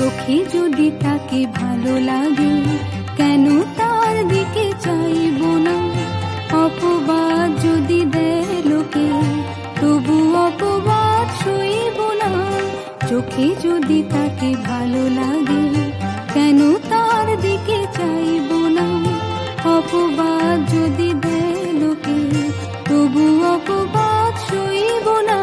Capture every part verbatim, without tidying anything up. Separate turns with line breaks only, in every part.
চোখে যদি তাকে ভালো লাগে কেন তার দিকে চাইব না। অপবাদ যদি দেয় লোকে তবু অপবাদ সইব না। চোখে যদি তাকে ভালো লাগে কেন তার দিকে চাইব না। অপবাদ যদি দেয় লোকে তবু অপবাদ সইব না।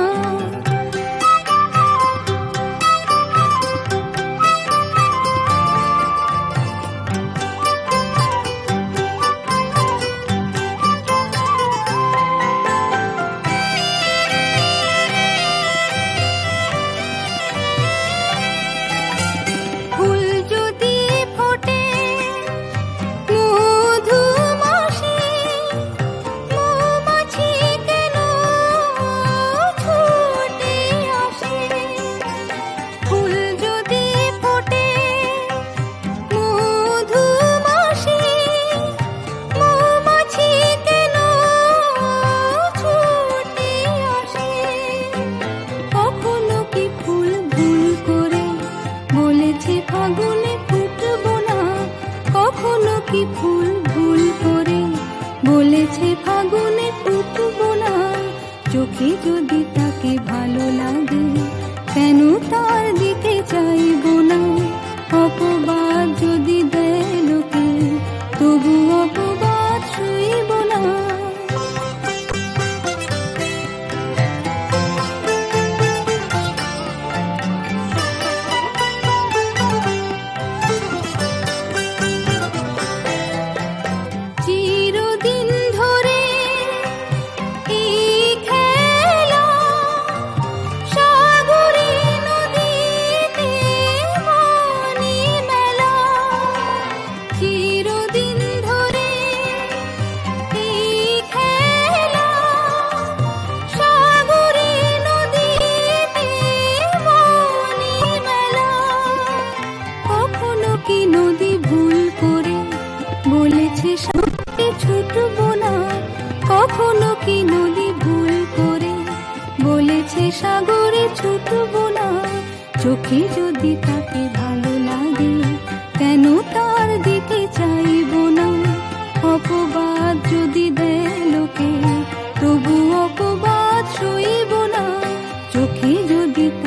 ফাগুনে ফুটব না, কখনো কি ফুল ভুল করে বলেছে ফাগুনে ফুটব না। চোখে যদি তাকে ভালো লাগে কেন তার দিকে চাইব না। অপবাদ যদি দেয় লোকে তবু অপবাদ সইব না। ছুটব না, কখনো কি নদী ভুল করে বলেছে সাগরে ছুটব না। চোখে যদি তাকে ভালো লাগে কেন তার দিকে চাইব না। অপবাদ যদি দেয় লোকে তবু অপবাদ সইব না। চোখে যদি